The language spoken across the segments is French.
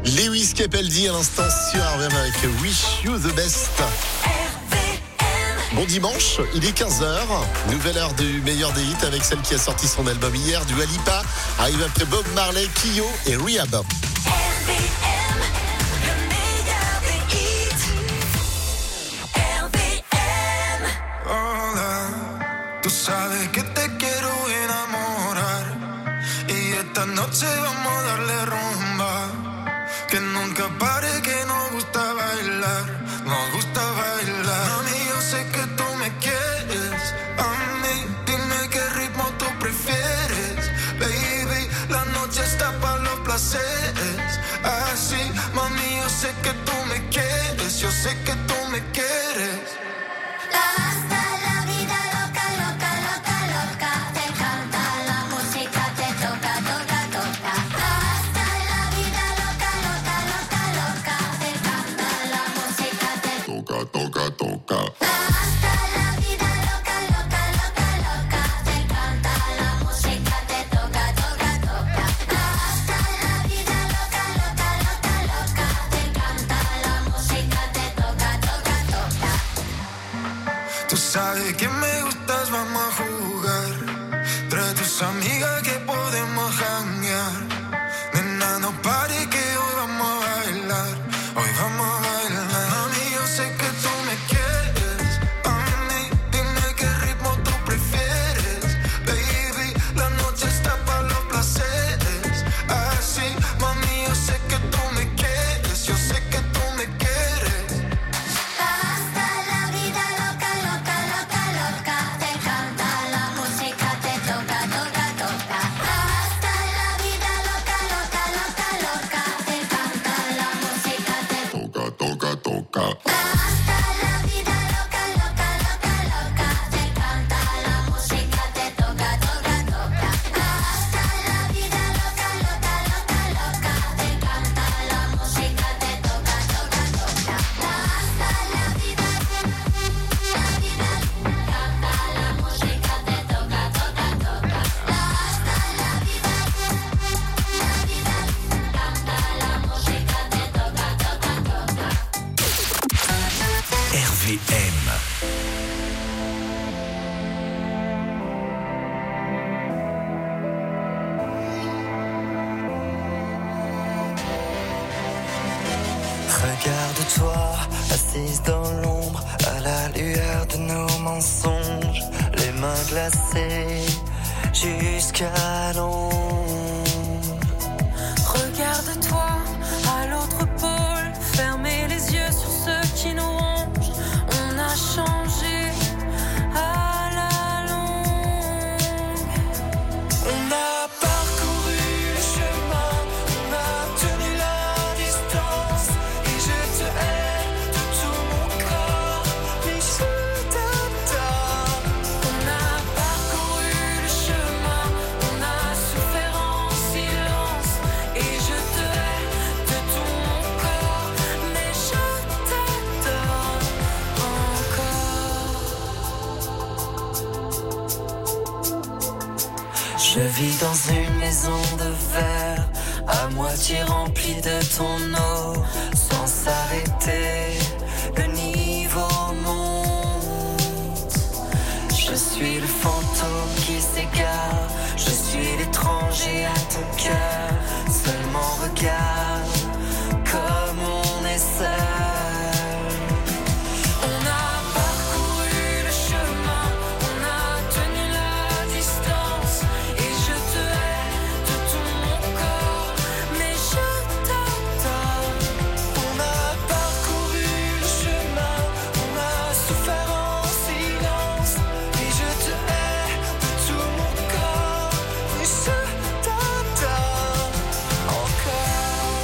Lewis Capaldi à l'instant sur RVM avec Wish You the Best. Bon dimanche, il est 15h, nouvelle heure du meilleur des hits avec celle qui a sorti son album hier, Dua Lipa, arrive après Bob Marley, Kyo et Rehab. Tú sabes que te quiero enamorar y esta noche vamos a darle rumba, que nunca pare, que nos gusta bailar, nos gusta bailar. Mami, yo sé que tú me quieres, a mí dime qué ritmo tú prefieres, baby, la noche está para los placeres, así, mami, yo sé que tú me quieres, yo sé que tú me quieres. Sabes que me gustas, vamos a jugar. Trae tus amigas que podemos janguear. Nena, no pare que hoy vamos a bailar. Hoy vamos a bailar. Mami, yo sé que tú me quieres. A mí, dime qué ritmo tú prefieres. Baby, la noche está para los placeres. Así, mami, yo sé que tú me quieres. Yo sé que tú me quieres. Regarde-toi, assise dans l'ombre, à la lueur de nos mensonges, les mains glacées jusqu'à l'ombre. Regarde-toi, à l'autre pôle, fermez les yeux sur ceux qui nous rongent. On a changé à la longue. On a parcouru le chemin, on a tenu la distance, et je te hais de tout mon corps, mais je t'adore. On a parcouru le chemin, on a souffert en silence, et je te hais de tout mon corps, mais je t'adore encore. Je vis dans une maison de verre, à moitié remplie de ton eau, sans s'arrêter, le niveau monte. Je suis le fantôme qui s'égare, je suis l'étranger à ton cœur, seulement regarde comme on est seul. On a parcouru le chemin, on a tenu la distance, et je te hais de tout mon corps, mais je t'adore. On a parcouru le chemin, on a souffert en silence, et je te hais de tout mon corps, mais je t'adore encore.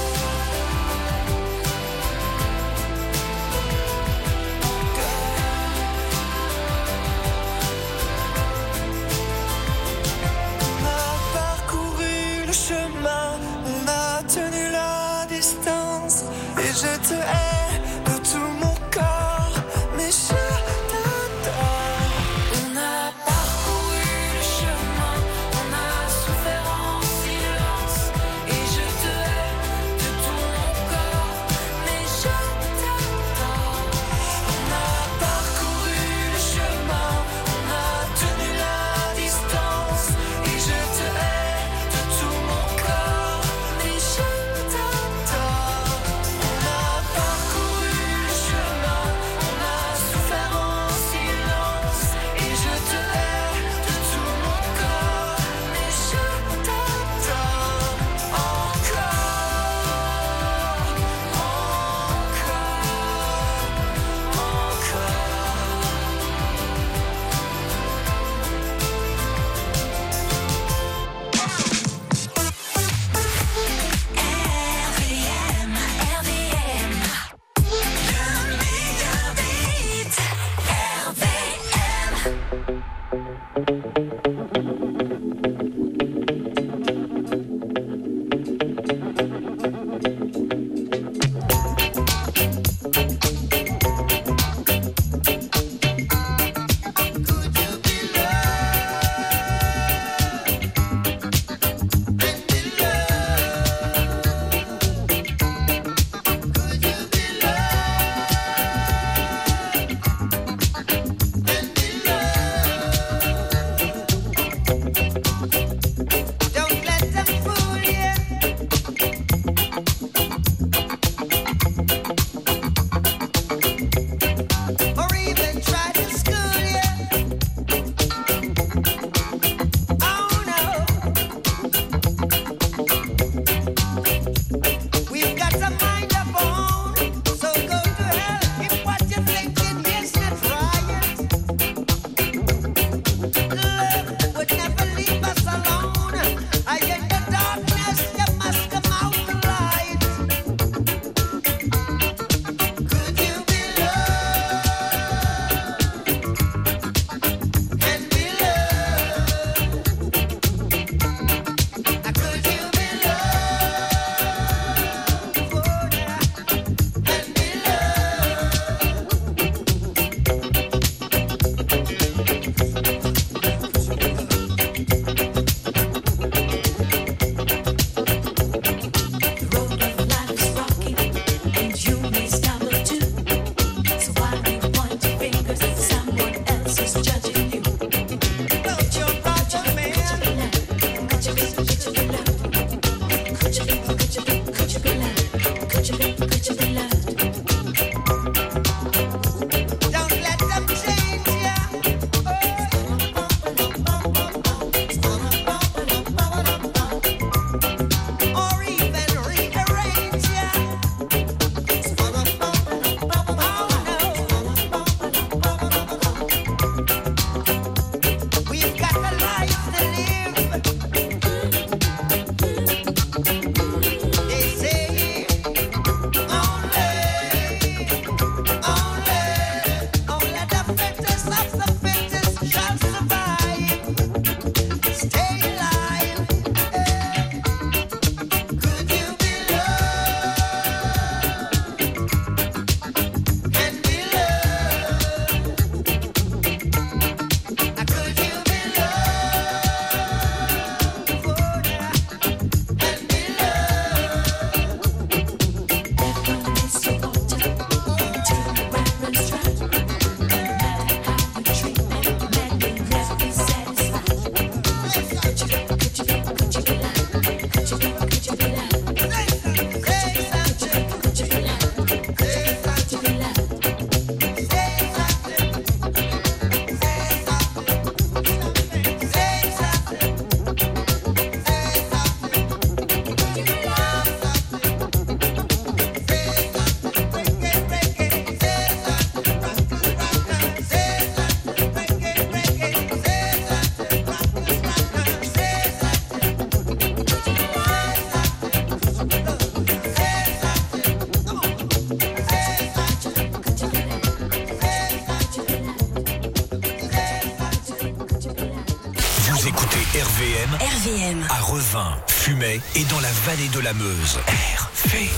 RVM. À Revin, Fumay et dans la vallée de la Meuse. RVM.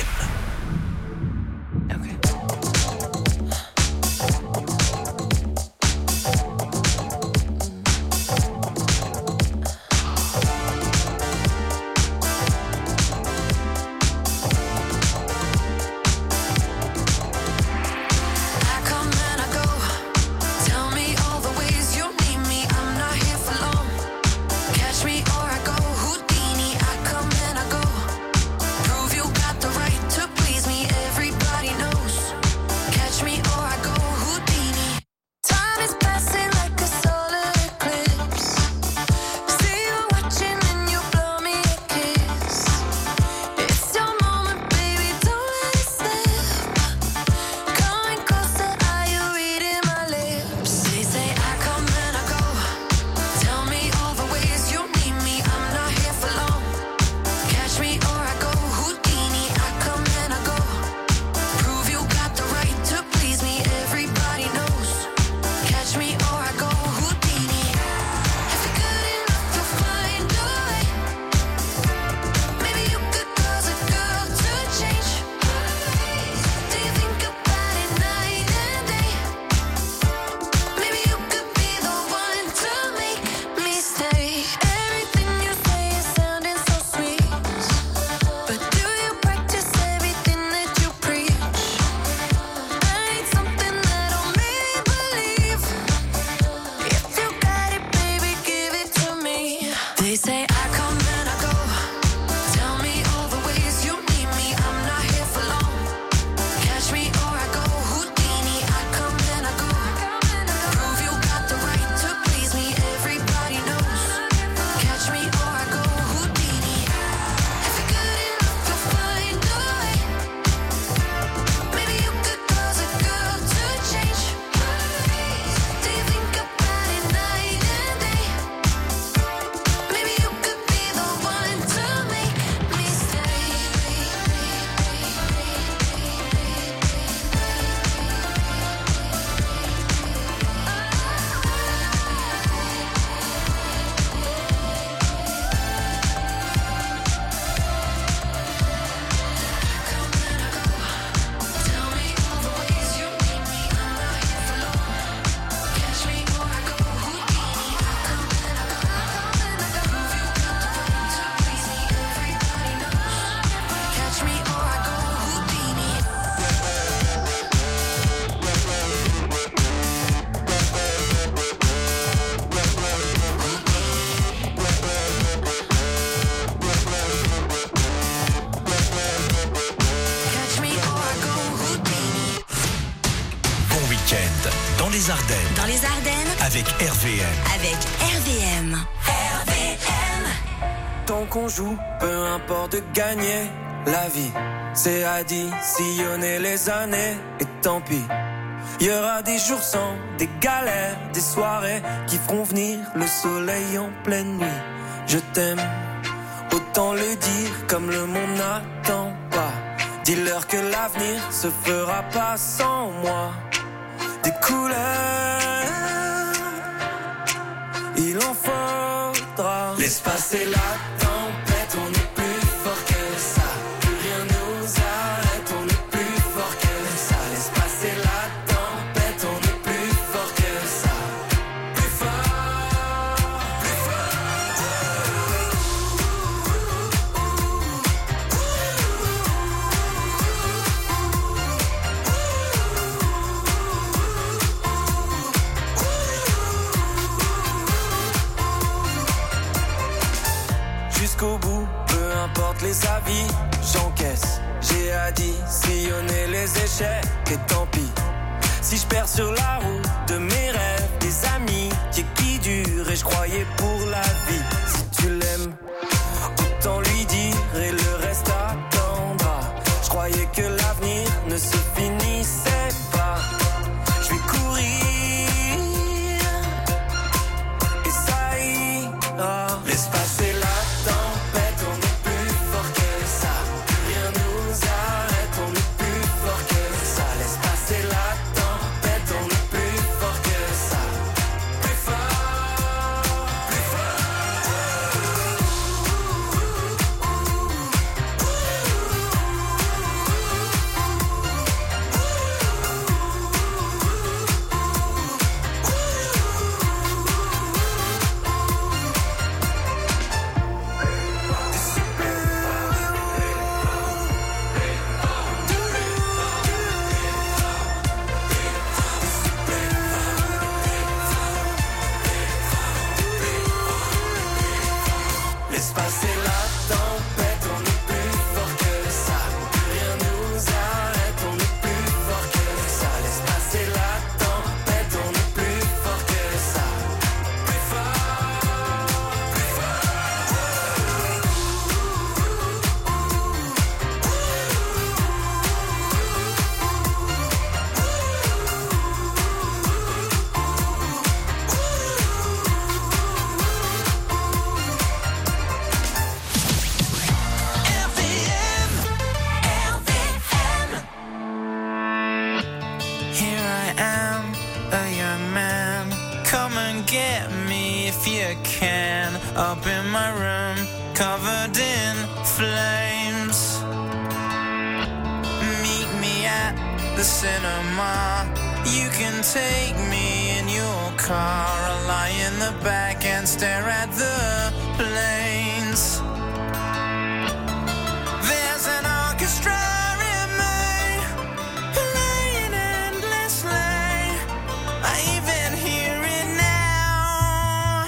les Ardennes. Dans les Ardennes. Avec RVM. Avec RVM. RVM. Tant qu'on joue, peu importe de gagner la vie. C'est additionner les années et tant pis. Il y aura des jours sans, des galères, des soirées qui feront venir le soleil en pleine nuit. Je t'aime, autant le dire comme le monde n'attend pas. Dis-leur que l'avenir se fera pas sans moi. Des couleurs, il en faudra. Laisse passer la tempête, on est plus fort que ça. Plus rien nous arrête, on est plus fort que ça. Laisse passer la tempête, on est plus fort que ça. Plus fort, plus fort. Jusqu'au bout, peu importe les avis, j'encaisse. J'ai additionné les échecs et tant pis. Si je perds sur la route de mes rêves, des amis qui durent et je croyais pour la vie. Si tu l'aimes, autant lui dire et le reste attendra. Je croyais que l'avenir ne se finissait pas. Je vais courir et ça ira. Laisse passer la tempête, on est plus fort que ça. Plus rien nous arrête, on est plus fort que ça. Laisse passer la tempête, on est plus fort que ça. Plus fort, plus fort. if you can, up in my room, covered in flames. Meet me at the cinema. You can take me in your car. I'll lie in the back and stare at the planes. There's an orchestra in me, playing endlessly. I even hear it now.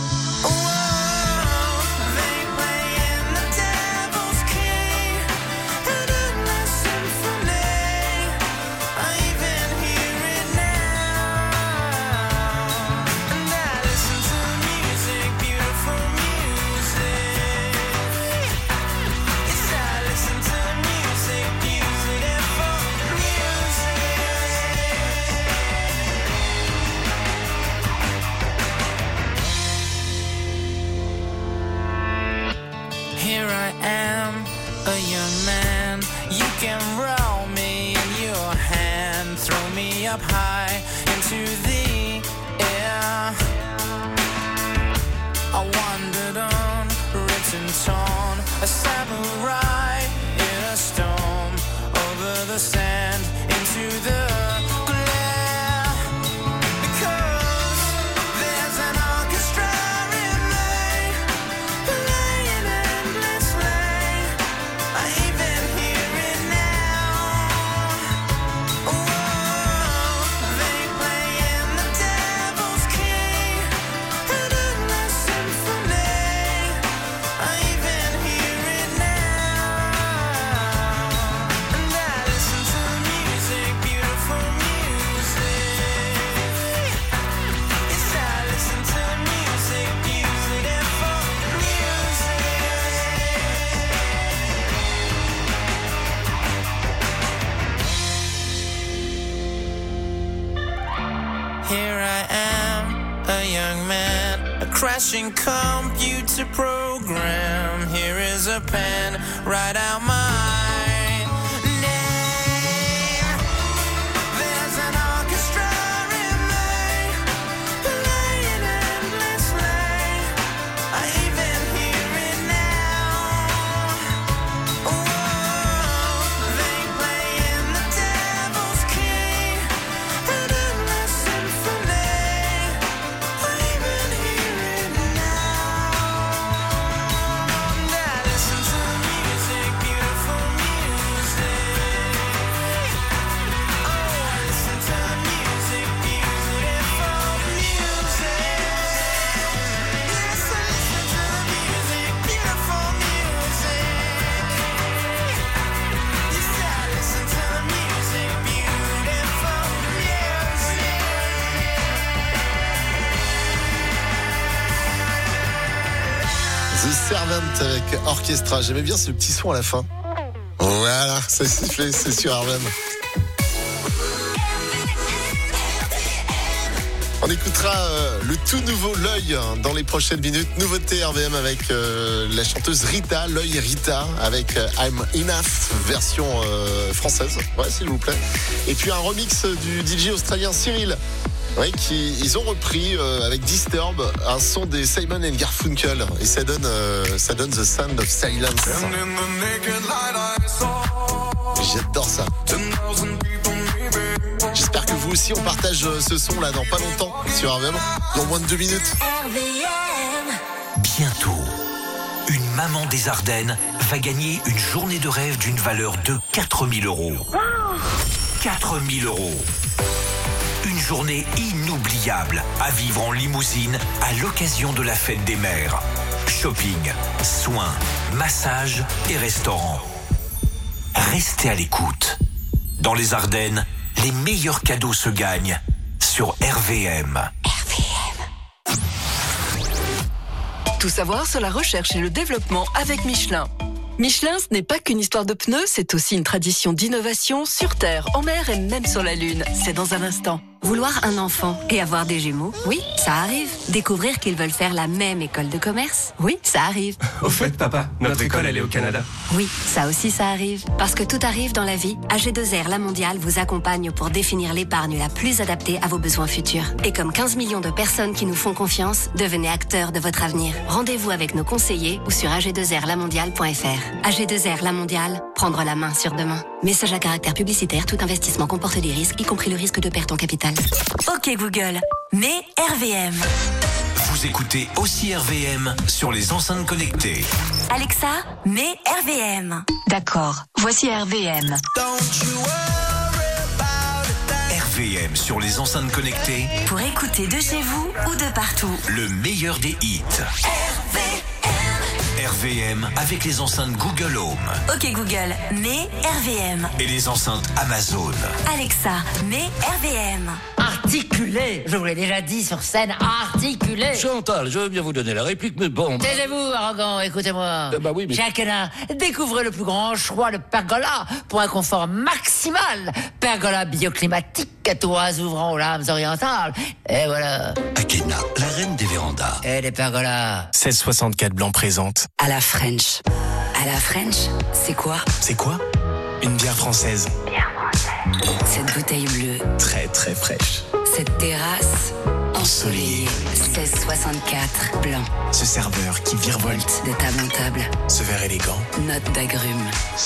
Whoa, they play in the Devil's Key, an endless symphony. I even hear it now. And I listen to music, beautiful music. Yes, I listen to music, beautiful music. Here I am, a young man. You can roll me in your hand, throw me up high into the air. I wandered on, written torn, a samurai in a storm, over the sand, into the glare. Because there's an orchestra in me, playing endlessly. I even hear it now. Whoa, they play in the Devil's Key, an endless symphony. I even hear it now. And I listen to music, beautiful music. Yes, I listen to music, beautiful music. Here I am, a young man, a crashing computer program. Here is a pen, write out my name. There's an orchestra in me, playing endlessly. I even hear it now. Whoa, they play in the Devil's Key, an endless symphony. I even hear it now. And I listen to music, beautiful music. Oh, I listen to music, beautiful music. Yes, I listen to music, beautiful music. Yes, I listen to music, beautiful music. The Servant avec Orchestra. J'aimais bien ce petit son à la fin. Voilà, ça sifflait, c'est sur RVM. On écoutera le tout nouveau L'œil dans les prochaines minutes. Nouveauté RVM avec la chanteuse Rita, L'œil Rita, avec I'm Enough, version française, ouais, s'il vous plaît. Et puis un remix du DJ australien Cyril. Ouais, ils ont repris avec Disturb un son des Simon & Garfunkel et ça donne The Sound of Silence. J'adore ça. J'espère que vous aussi on partage ce son là dans pas longtemps sur RVM, dans moins de 2 minutes. Bientôt, une maman des Ardennes va gagner une journée de rêve d'une valeur de 4 000 €. 4 000 €. Une journée inoubliable à vivre en limousine à l'occasion de la fête des mères. Shopping, soins, massages et restaurants. Restez à l'écoute. Dans les Ardennes, les meilleurs cadeaux se gagnent sur RVM. Tout savoir sur la recherche et le développement avec Michelin. Michelin, ce n'est pas qu'une histoire de pneus, c'est aussi une tradition d'innovation sur Terre, en mer et même sur la Lune. C'est dans un instant. Vouloir un enfant et avoir des jumeaux, oui, ça arrive. Découvrir qu'ils veulent faire la même école de commerce, oui, ça arrive. Au fait, papa, notre école, elle est au Canada. Oui, ça aussi, ça arrive. Parce que tout arrive dans la vie, AG2R La Mondiale vous accompagne pour définir l'épargne la plus adaptée à vos besoins futurs. Et comme 15 millions de personnes qui nous font confiance, devenez acteurs de votre avenir. Rendez-vous avec nos conseillers ou sur ag2rlamondiale.fr. AG2R La Mondiale, prendre la main sur demain. Message à caractère publicitaire, tout investissement comporte des risques, y compris le risque de perte en capital. Ok Google, mets RVM. Vous écoutez aussi RVM sur les enceintes connectées. Alexa, mets RVM. D'accord, voici RVM. RVM sur les enceintes connectées, Pour écouter de chez vous ou de partout. le meilleur des hits. RVM avec les enceintes Google Home Ok Google, mets RVM. et les enceintes Amazon. Alexa, mets RVM. Articulé, je vous l'ai déjà dit sur scène, articulé. Chantal, je veux bien vous donner la réplique, mais bon... Taisez-vous, arrogant, écoutez-moi. Bah oui, mais... Chacun découvrez le plus grand choix de pergola pour un confort maximal. Pergola bioclimatique à toits ouvrant aux lames orientales. Et voilà. Akena, la reine des vérandas. Et des pergolas. 1664 Blanc présente. À la French. À la French, c'est quoi? C'est quoi? Une bière française. Cette bouteille bleue, Très très fraîche. cette terrasse Ensoleillée. 1664 blanc, Ce serveur qui virevolte. de table en table, Ce verre élégant. note d'agrumes.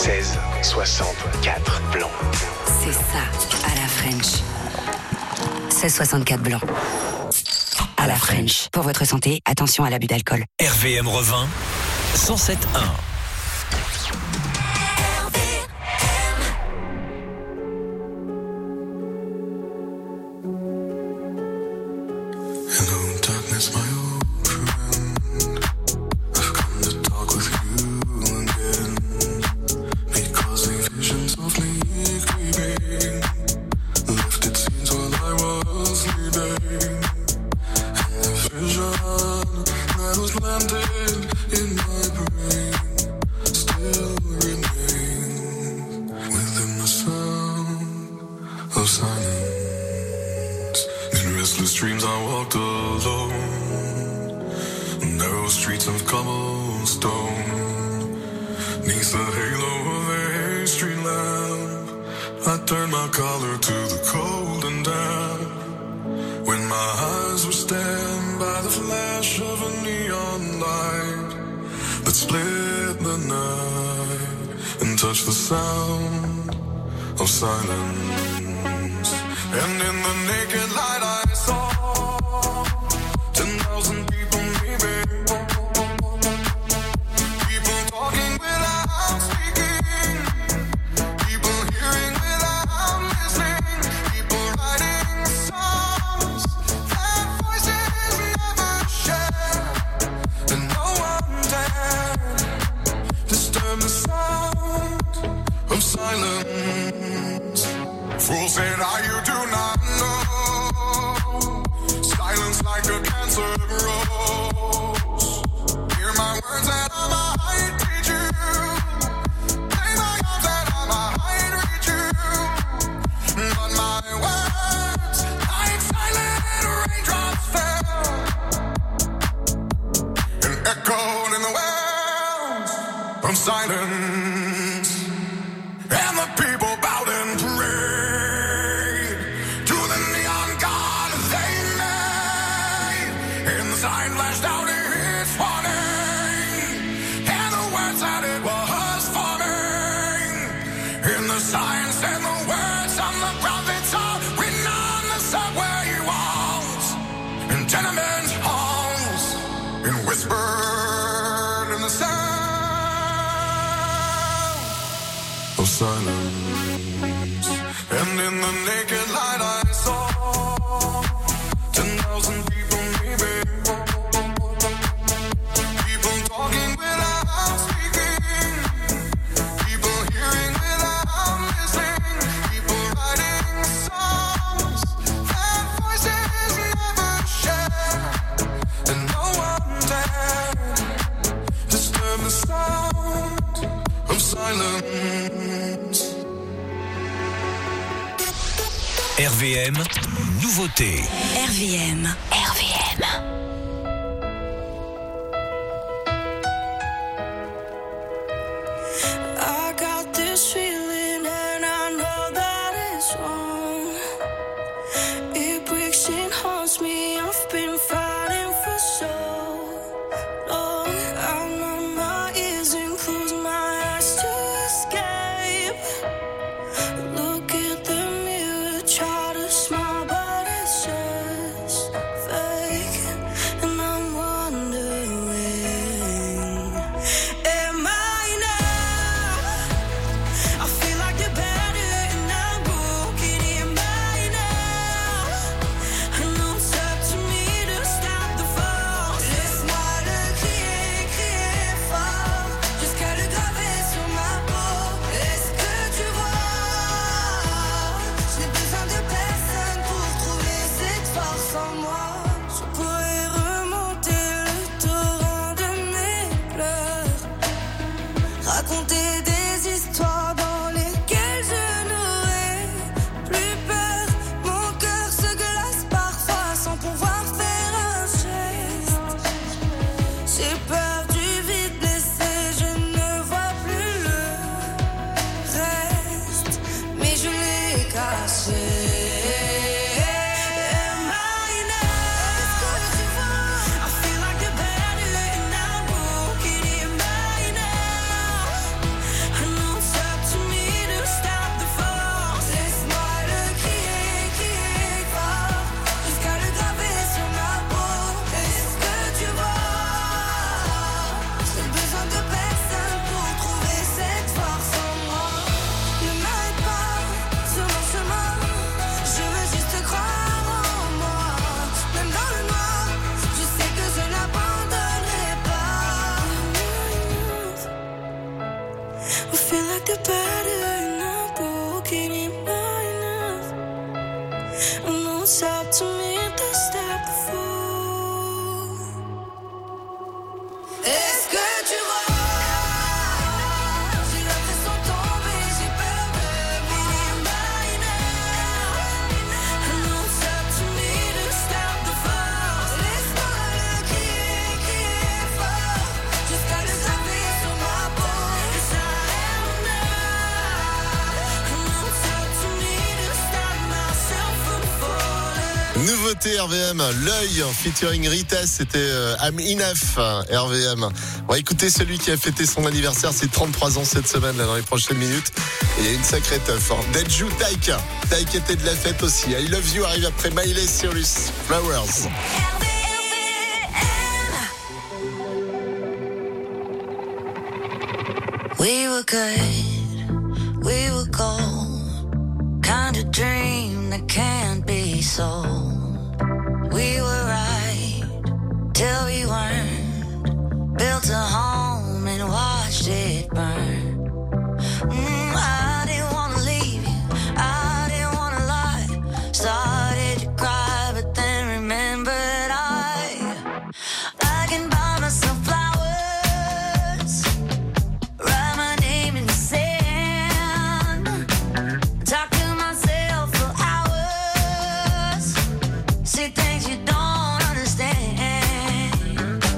1664 Blanc. C'est ça, à la French. 1664 blanc. À la French. Pour votre santé, attention à l'abus d'alcool. RVM revint 107.1. Hello, darkness, my old friend. I've come to talk with you again. Because a vision softly creeping left its scenes while I was sleeping. And the vision that was landed in my brain still remains within the sound of silence. In restless dreams I walked alone, narrow streets of cobblestone. Neath the halo of a street lamp, I turned my collar to the cold and damp. When my eyes were stabbed by the flash of a neon light that split the night and touched the sound of silence. And in the naked light I saw 10,000 people maybe. People talking without speaking. People hearing without listening. People writing songs that voices never share. And no one dared disturb the sound of silence. Fool said, you do not know. Silence like a cancer grows. Hear my words that I might teach you. Play my arms that I might reach you. But my words, like silent raindrops fell and echoed in the wells of silence. And the people bowed and prayed to the neon god they made. And the sign flashed out its warning, and the words that it was forming. And the sign said the words on the prophets are written on the subway walls and tenement halls, and whispered in the sound of silence. And in the naked light I saw 10,000 people maybe. People talking without speaking. People hearing without listening. People writing songs that voices never share. And no one dared disturb the sound of silence. RVM, nouveauté. RVM. I got this feeling and I know that it's wrong. It breaks and haunts me. I've been fighting for so long. I numb my ears and close my eyes to escape. Look at the mirror, try to smile, but it's just fake. And I'm wondering, am I enough? I feel like the better and I'm broken. Am I enough? I know it's up to me to stop the fall. Laisse-moi le crier fort jusqu'à le graver sur ma peau. Est-ce que tu vois? Je n'ai besoin de personne pour trouver cette force en moi. Je pourrais remonter le torrent de mes pleurs, raconter des histoires dans lesquelles je n'aurai plus peur. Mon cœur se glace parfois sans pouvoir faire un geste. J'ai peur du vide blessé, je ne vois plus le reste, mais je l'ai caché. Am I enough? Est-ce que tu vois? I feel like the better and I'm broken. Am I enough? I know it's up to me to stop the fall. Laisse-moi le crier fort jusqu'à le graver sur ma peau. Est-ce que tu vois? J'ai besoin de personne pour trouver cette force en moi. Ne m'arrête pas sur mon chemin. Je veux juste croire en moi. Même dans le noir, je sais que je n'abandonnerai pas. We feel like the better and I'm broken. Am I enough? I know it's up to me to stop the fall. Est-ce que tu vois? J'ai l'impression de tomber, j'ai peur de m'aimer. Am I enough? I know it's up to me to stop the fall. Laisse-moi le crier fort jusqu'à le graver sur ma peau. Yes, I am enough. I know it's up to me to stop myself from falling. Nouveauté RVM, l'œil featuring Rita, c'était I'm Enough RVM. On va écouter celui qui a fêté son anniversaire, c'est 33 ans cette semaine là, dans les prochaines minutes. Et il y a une sacrée teuf. Dejou Taika. Taika était de la fête aussi. I Love You arrive après Miley Cyrus Flowers. We were good, we were gold, kind of dream that can't be sold. We were right till we weren't, built a home and watched it burn. I didn't wanna leave you, I didn't wanna lie. Started to cry, but then remembered I can buy myself flowers, write my name in the sand, talk to myself for hours, say things you don't understand.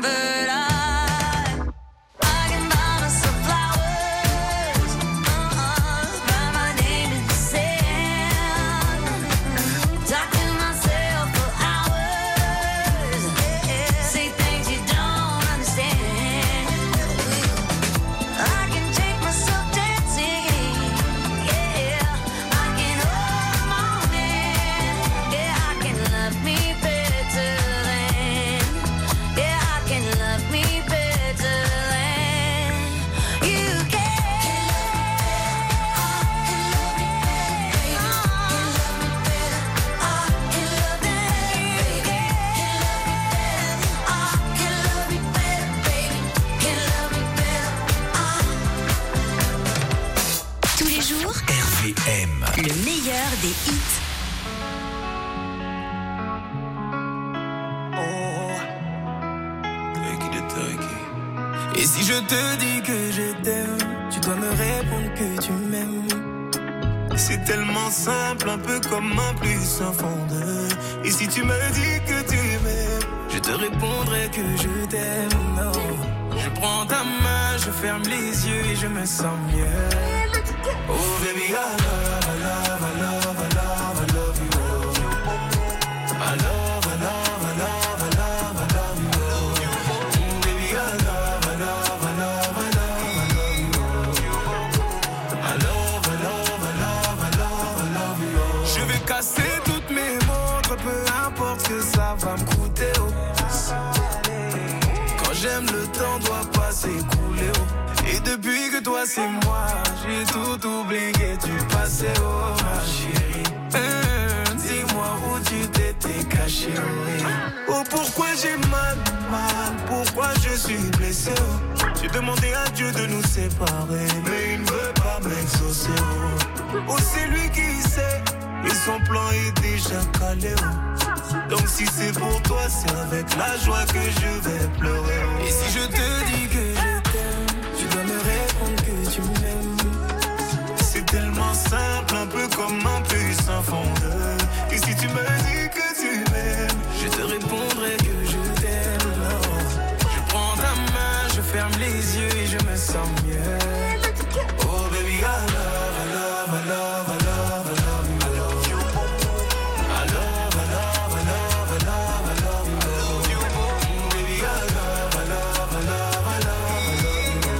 but I can buy myself flowers, write my name in the sand, talk to myself for hours, say things you don't understand. I can take myself dancing, yeah, I can hold my own hand, yeah, I can love me better than, yeah, I can love me better than you can. Tous les jours, RVM. le meilleur des hits. Et si je te dis que je t'aime, tu dois me répondre que tu m'aimes. C'est tellement simple, un peu comme un plus un fond de. Et si tu me dis que tu m'aimes, je te répondrai que je t'aime. Non. Je prends ta main, je ferme les yeux et je me sens mieux. Oh baby, I love, I love, I love, I love, I love you. I love, I love, I love, I love, I love you. Baby, I love, I love, I love, I love, I love you. I love, I love, I love, I love, I love you. Je vais casser toutes mes montres, peu importe ce que ça va me coûter. Oh. Quand j'aime, le temps doit pas s'écouler. Oh. Et depuis que toi c'est moi, j'ai tout oublié du passé. Oh ma chérie, dis-moi où tu t'étais caché. Oh pourquoi j'ai mal, pourquoi je suis blessé. Oh. J'ai demandé à Dieu de nous séparer, mais il ne veut pas m'exaucer. Oh c'est lui qui sait, et son plan est déjà calé. Oh. Donc si c'est pour toi, c'est avec la joie que je vais pleurer. Oh. Et si je te dis que je t'aime, tu dois me répondre que tu m'aimes. C'est tellement simple, un peu comme un puissant fondeur. Et si tu me dis que tu m'aimes, je te répondrai que je t'aime. Non. Je prends ta main, je ferme les yeux et je me sens mieux. Oh baby, I love, I love, I love, I love, I love you. I love, I love, I love, I love, I love you. Baby, I love, I love, I love, I love, I love you.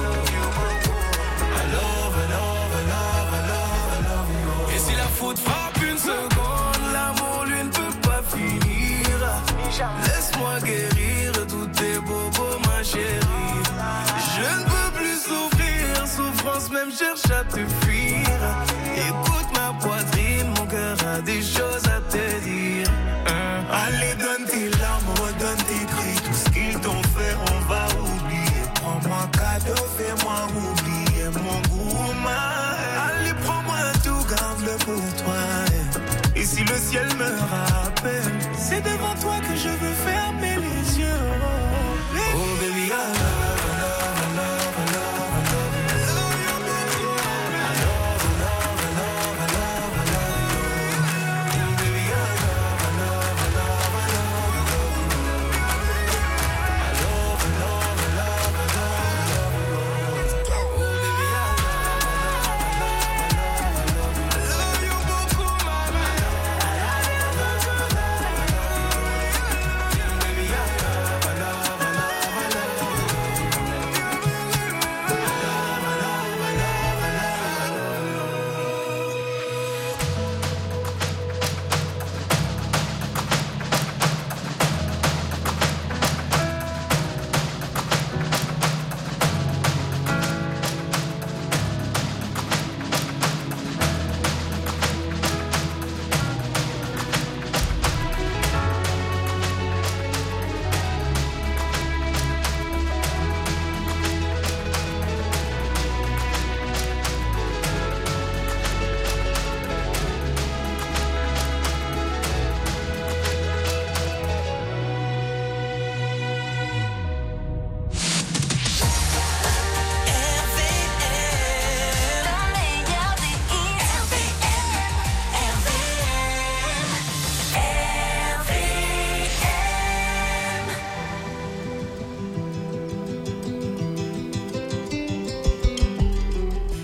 I love, I love, I love, I love, I love you. Et si la faute frappe une seconde, l'amour lui ne peut pas finir. Laisse-moi guérir tous tes bobos, ma chérie. Je ne peux plus souffrir, souffrance même cherche à te fuir. Écoute ma poitrine, mon cœur a des choses à te dire. Allez, donne tes larmes, redonne tes cris. Tout ce qu'ils t'ont fait, on va oublier. Prends-moi cadeau, fais-moi oublier mon gourmand. Allez, prends-moi tout, garde-le pour toi. Et si le ciel me rappelle, c'est devant toi que je veux fermer les yeux. Oh baby, I love, I love, I love, I love, I love you. I love, I love, I love, I love, I love you. Baby, I love, I love, I love, I love, I love you. I love, I love, I love, I love, I love you. Oh baby, I love, I love, I love, I love you. I love you beaucoup, mama. I love, I love, I love, I love you.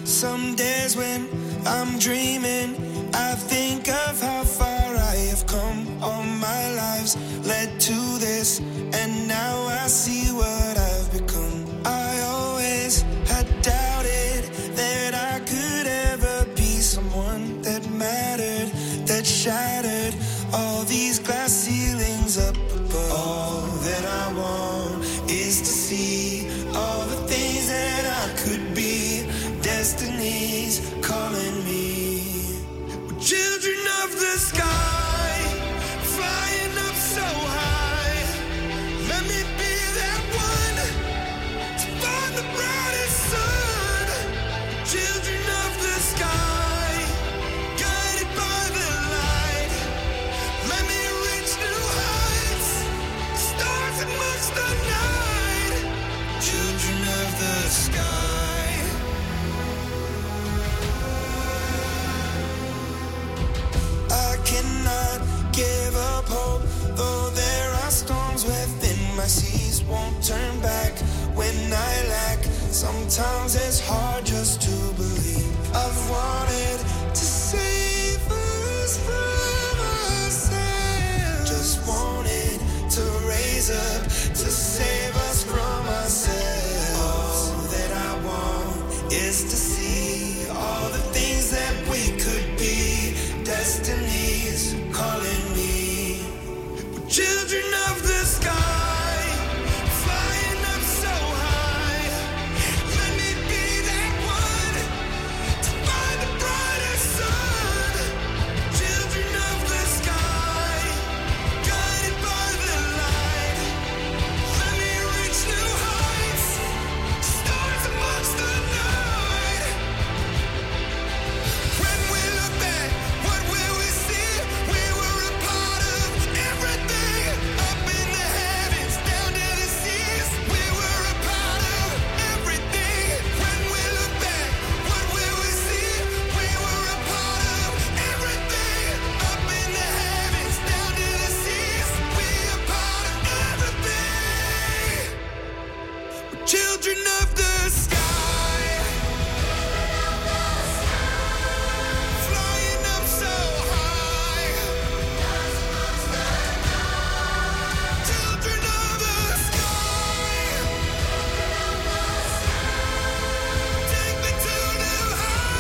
Some days when I'm dreaming, I think of how far I have come. All my lives led to this, and now I see what I've become. I always had doubted that I could ever be someone that mattered, that shattered all these glass ceilings up above. All that I want is to see all the things that I could be. Destiny's calling me. We're children of the sky, flying up so high. Let me be that one to find the brightest sun. Children of the sky, guided by the light. Let me reach new heights, stars amongst the night. Children of the sky. I cannot give up hope, though there are storms within my seas. Won't turn back when I lack. Sometimes it's hard just to believe. I've wanted to save us from ourselves. Just wanted to raise up to save us from ourselves. All that I want is to see all the things that we could be. Destiny's calling me. We're children of the sky, flying up so high. Let me be that one to find the brightest sun. Children of the sky, guided by the light. Let me reach new heights, stars amongst the night. When we look back, what will we see? We were a part of everything. Up in the heavens, down to the seas. We were a part of everything. When we look back, what will we see? We were a part of everything. Up in the heavens, down to the seas. We a part of everything. We're children of the sky, flying up so high. Children of the sky, take me to new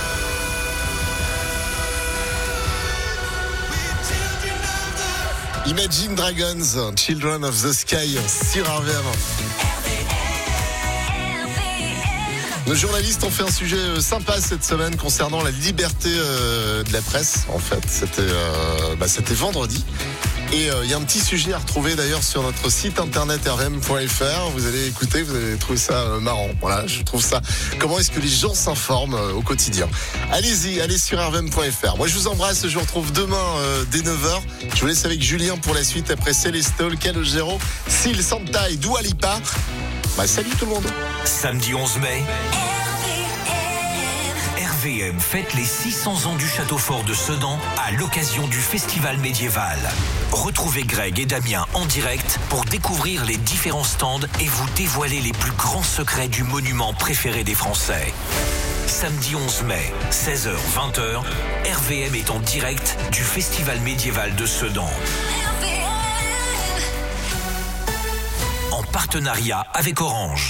heights. We're children of the Imagine Dragons, Children of the Sky sur RVM. Nos journalistes ont fait un sujet sympa cette semaine concernant la liberté de la presse. En fait, c'était vendredi. Et il y a un petit sujet à retrouver d'ailleurs sur notre site internet rvm.fr. Vous allez écouter, vous allez trouver ça marrant. Voilà, je trouve ça. Comment est-ce que les gens s'informent au quotidien? Allez-y, allez sur rvm.fr. Moi, je vous embrasse. Je vous retrouve demain dès 9h. Je vous laisse avec Julien pour la suite après Célestol, Calogero, Sil, Santa et Dua Lipa. Salut tout le monde. Samedi 11 mai, RVM fête les 600 ans du château fort de Sedan à l'occasion du festival médiéval. Retrouvez Greg et Damien en direct pour découvrir les différents stands et vous dévoiler les plus grands secrets du monument préféré des Français. Samedi 11 mai, 16h-20h, RVM est en direct du festival médiéval de Sedan. En partenariat avec Orange.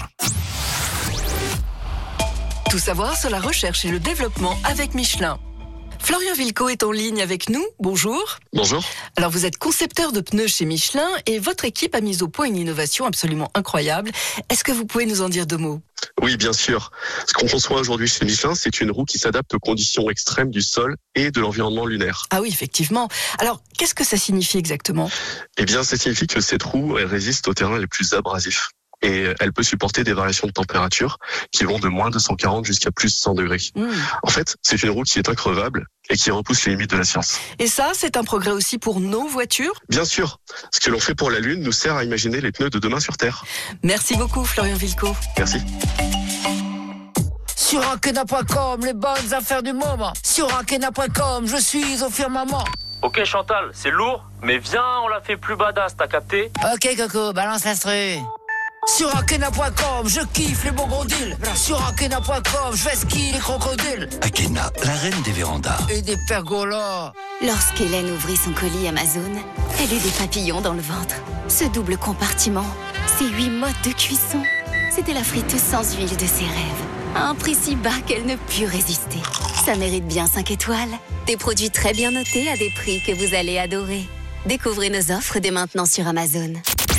Tout savoir sur la recherche et le développement avec Michelin. Florian Vilco est en ligne avec nous. Bonjour. Bonjour. Alors vous êtes concepteur de pneus chez Michelin et votre équipe a mis au point une innovation absolument incroyable. Est-ce que vous pouvez nous en dire deux mots ? Oui, bien sûr. Ce qu'on conçoit aujourd'hui chez Michelin, c'est une roue qui s'adapte aux conditions extrêmes du sol et de l'environnement lunaire. Ah oui, effectivement. Alors, qu'est-ce que ça signifie exactement ? Eh bien, ça signifie que cette roue, elle résiste aux terrains les plus abrasifs. Et elle peut supporter des variations de température qui vont de moins 240 jusqu'à plus 100 degrés. En fait, c'est une roue qui est increvable et qui repousse les limites de la science. Et ça, c'est un progrès aussi pour nos voitures ? Bien sûr. Ce que l'on fait pour la Lune nous sert à imaginer les pneus de demain sur Terre. Merci beaucoup, Florian Vilco. Merci. Sur Ankena.com, les bonnes affaires du moment. Sur Ankena.com, je suis au firmament. Ok Chantal, c'est lourd, mais viens, on la fait plus badass, t'as capté ? Ok Coco, balance l'instru. Sur Akena.com, je kiffe les bons gros deals. Sur Akena.com, je vais skier les crocodiles. Akena, la reine des vérandas. Et des pergolas. Lorsqu'Hélène ouvrit son colis Amazon, elle eut des papillons dans le ventre. Ce double compartiment, ces 8 modes de cuisson, c'était la friteuse sans huile de ses rêves. À un prix si bas qu'elle ne put résister. Ça mérite bien 5 étoiles. Des produits très bien notés à des prix que vous allez adorer. Découvrez nos offres dès maintenant sur Amazon.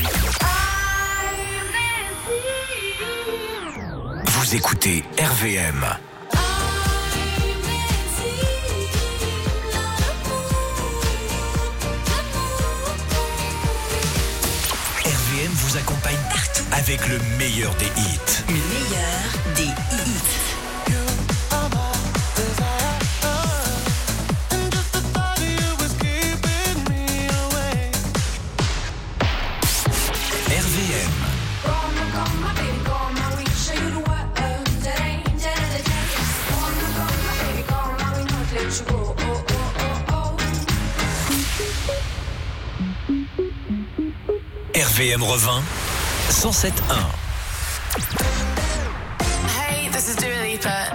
Vous écoutez RVM. RVM vous accompagne partout avec le meilleur des hits. Le meilleur des hits. RVM revint 107.1. Hey, this is Dua Lipa.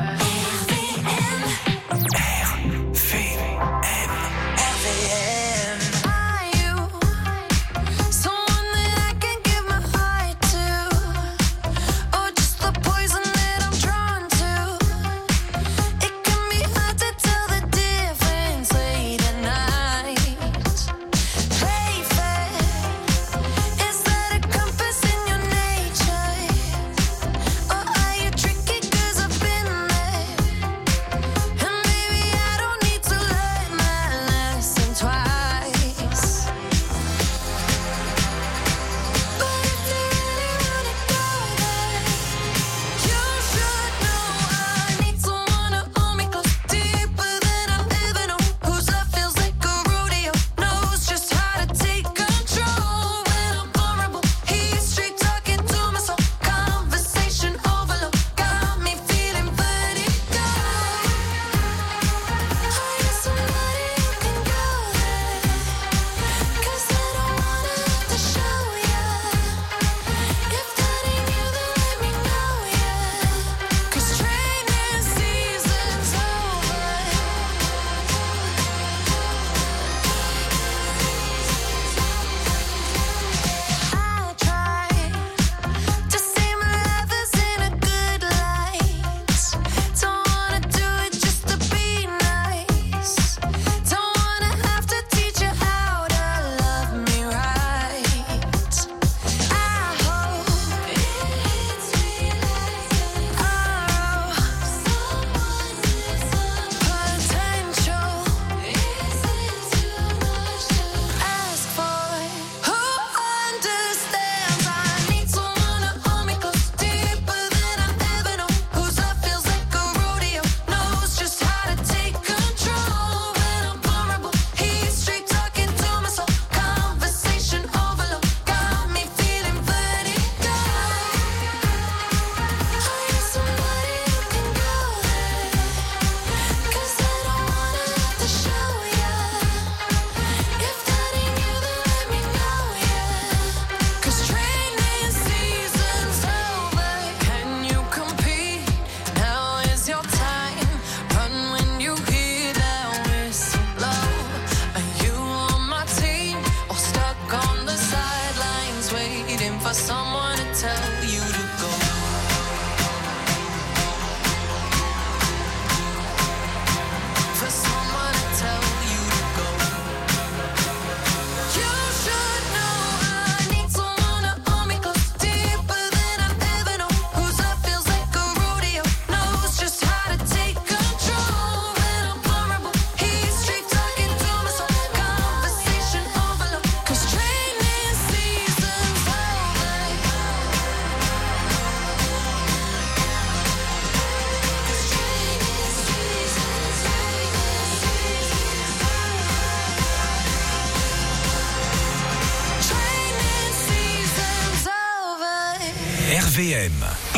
RVM.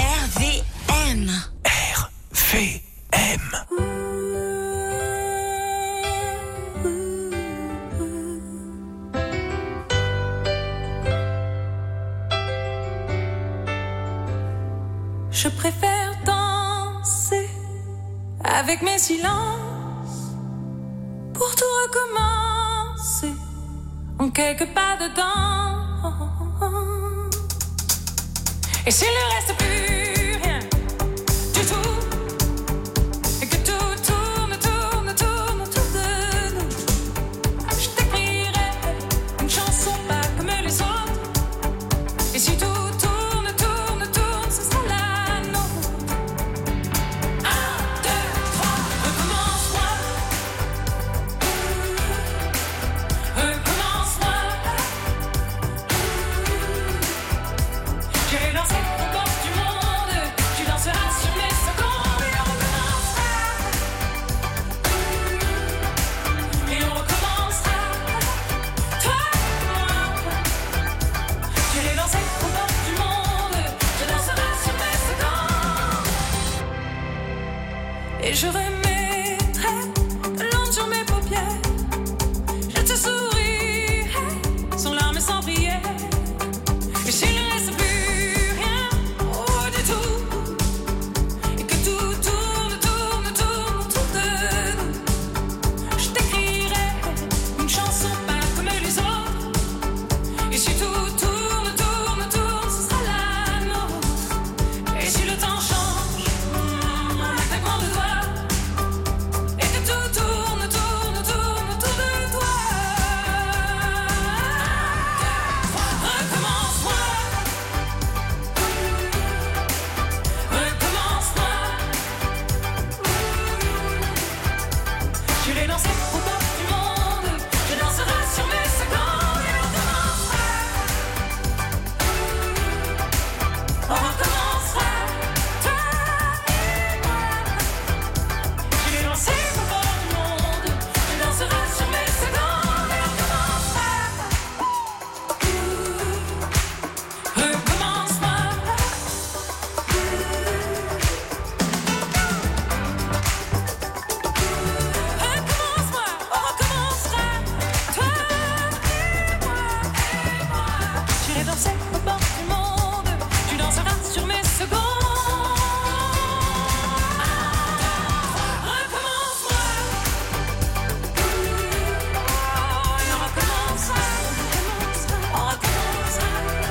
RVM. RVM. Je préfère danser avec mes silences pour tout recommencer en quelques pas dedans. Et s'il ne reste plus rien du tout, et que tout tourne, tourne, tourne autour de nous, je t'écrirai une chanson pas comme les autres. Et si tout tourne, tourne, tourne, ce sera la nôtre. 1, 2, 3, recommence-moi. Recommence-moi. J'irai danser aux portes du monde. Tu danseras sur mes secondes. Et on recommencera. Et on recommencera. Toi et moi. J'irai danser aux portes du monde. Tu danseras sur mes secondes. Et je remettrai de l'ombre sur mes paupières. Je te sourirai sans larmes et sans prière. Et s'il ne reste plus rien du tout, et que tout tourne, tourne, tourne autour de nous, je t'écrirai une chanson pas comme les autres. Et si tout tourne, tourne, tourne, ce sera la nôtre. Et si le temps change, un claquement de doigts, et que tout tourne, tourne, tourne autour de toi. Recommence-moi. Recommence-moi. J'irai danser aux portes du monde. Je danserai sur mes secondes. Et on recommencera. On recommencera. Toi et moi. J'irai danser aux portes du monde. Je danserai sur mes secondes. Et on recommencera. Recommence-moi. Recommence-moi, on recommencera. Toi et moi. J'irai danser aux portes du monde. Tu danseras sur mes secondes. Recommence-moi. Et on recommencera. On recommencera.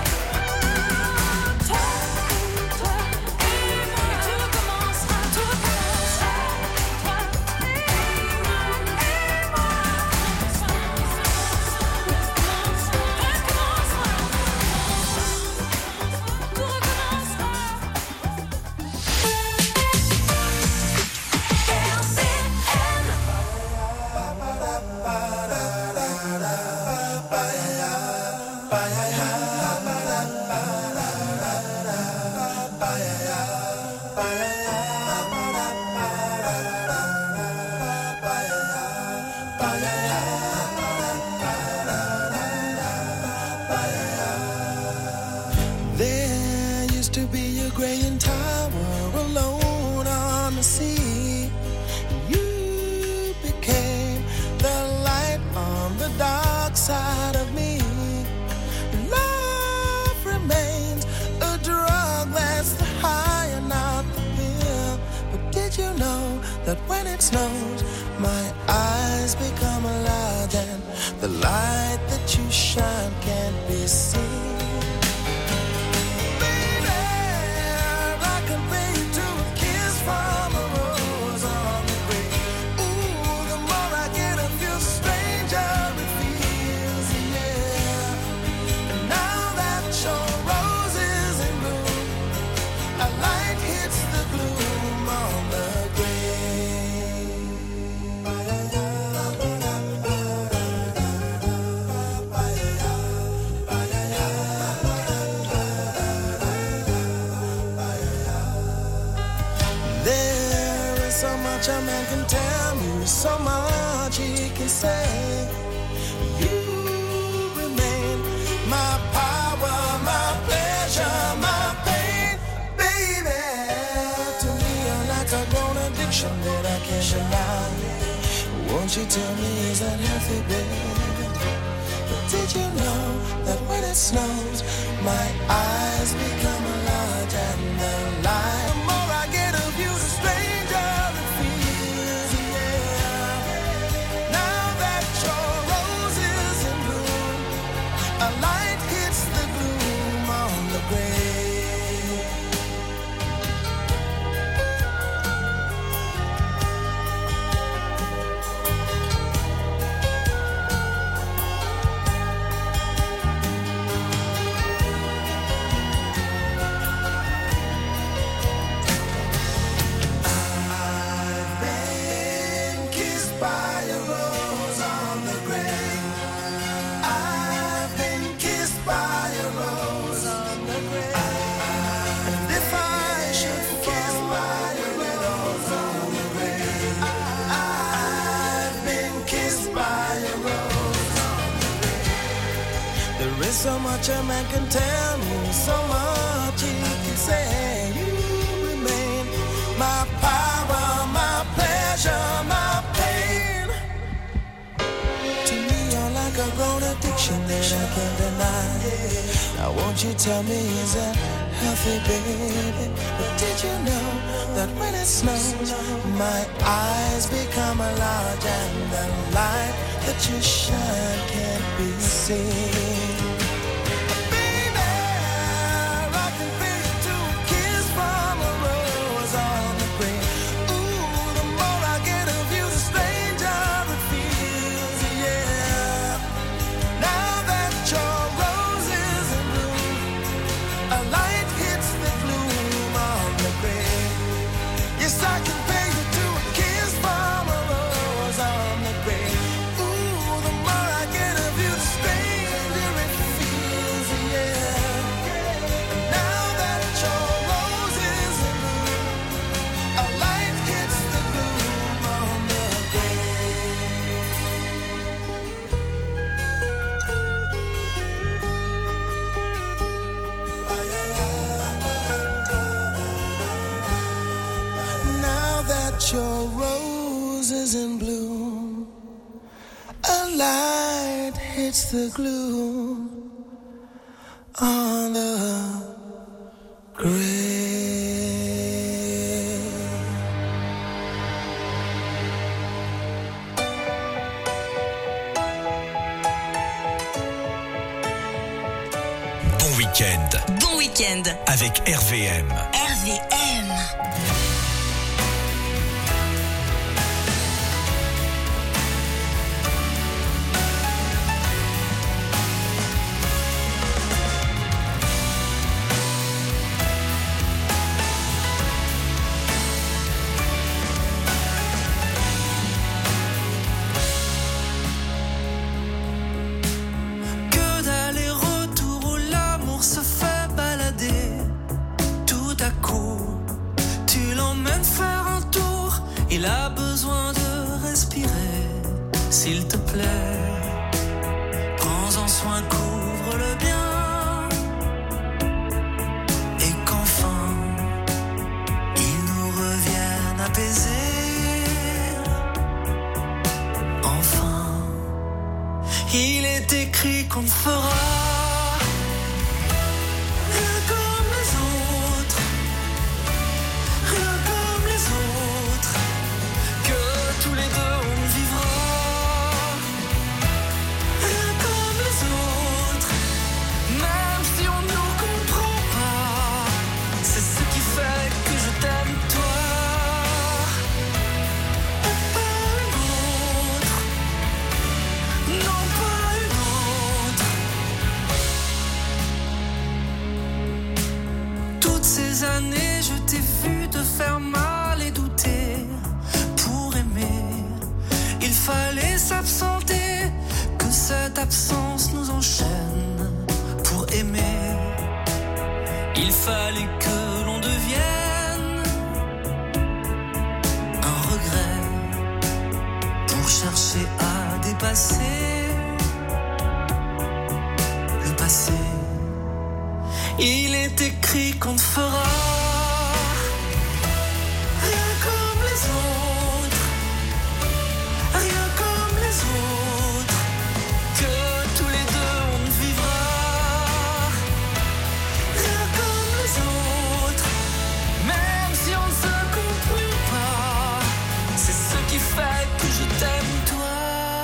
Toi et moi. Tu recommenceras. Tout recommencera. Toi et moi. There used to be a graying tower alone on the sea. You became the light on the dark side of me. Love remains a drug that's the high and not the pill. But did you know that when it snows, my eyes become large and the light that you shine can't be seen? A man can tell me so much he can say. You remain my power, my pleasure, my pain, baby. To me, you're like a grown addiction that I can't deny. Won't you tell me, is that healthy, baby? But did you know that when it snows, my eyes become large and the light so much a man can tell me, so much he can say. You remain my power, my pleasure, my pain. To me, you're like a grown addiction that I can't deny. Now won't you tell me, is that healthy, baby? But did you know that when it snows, my eyes become large and the light that you shine can't be seen? Baby, I can feel you to a kiss from a rose on the green. Ooh, the more I get of you, the stranger it feels, yeah. Now that your rose is in bloom, a light hits the gloom on the grave. Yes, I can pay you to a kiss from a rose on the grave. Ooh, the more I get of you, the stranger it feels, yeah. And now that your rose is in bloom, a light hits the gloom on the grave. Now that your rose is in bloom, a light hits the gloom on the grave. Bon week-end Bon week-end. avec RVM. RVM. Que d'aller-retour où l'amour se fait balader. Tout à coup, tu l'emmènes faire un tour. Il a besoin de respirer. S'il te plaît, prends-en soin, couvre-le bien. Et qu'enfin, il nous revienne apaisé. Enfin, il est écrit qu'on ne fera rien comme les autres, rien comme les autres, que tous les deux on vivra rien comme les autres, même si on ne nous comprend pas. C'est ce qui fait que je t'aime toi, et pas une autre, non pas une autre. Toutes ces années, je t'ai vu te faire mal et douter. Pour aimer, il fallait s'absenter, que cette absence nous enchaîne. Pour aimer, il fallait que l'on devienne un regret pour chercher à dépasser le passé. Il est écrit qu'on ne fera rien comme les autres, rien comme les autres, que tous les deux on ne vivra rien comme les autres, même si on ne se comprend pas. C'est ce qui fait que je t'aime toi,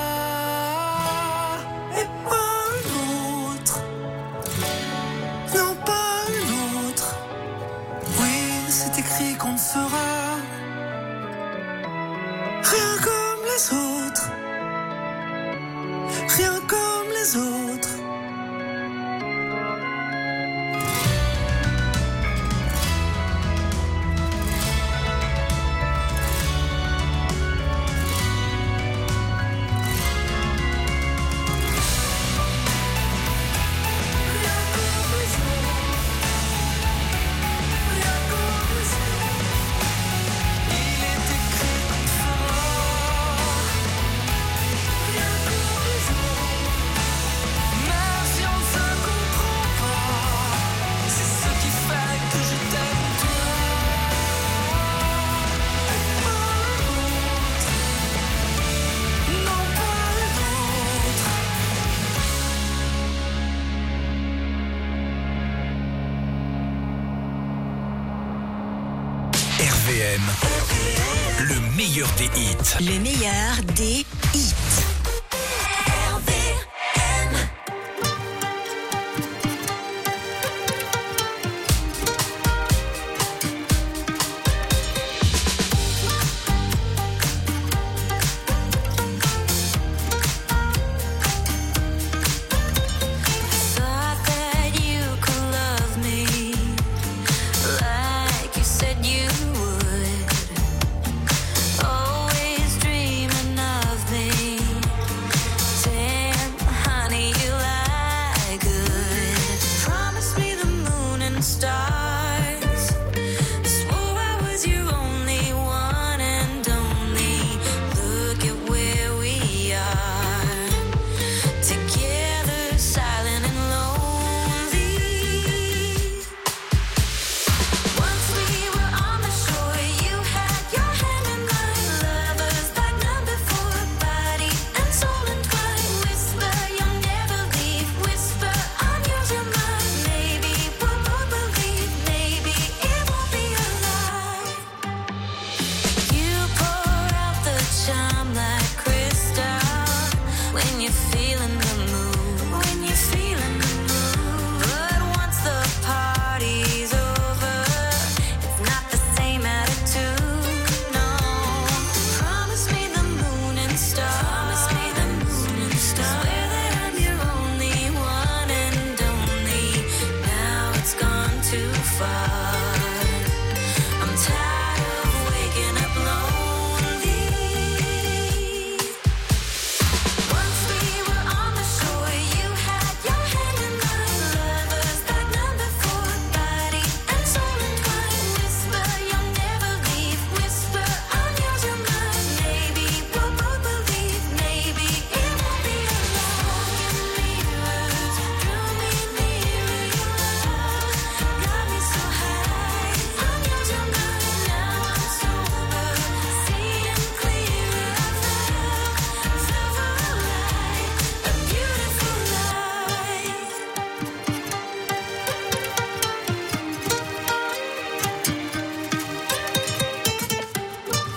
et pas une autre, non pas une autre. Oui, c'est écrit qu'on ne fera rien comme les autres, rien comme les autres. RVM, le meilleur des hits. Le meilleur des hits.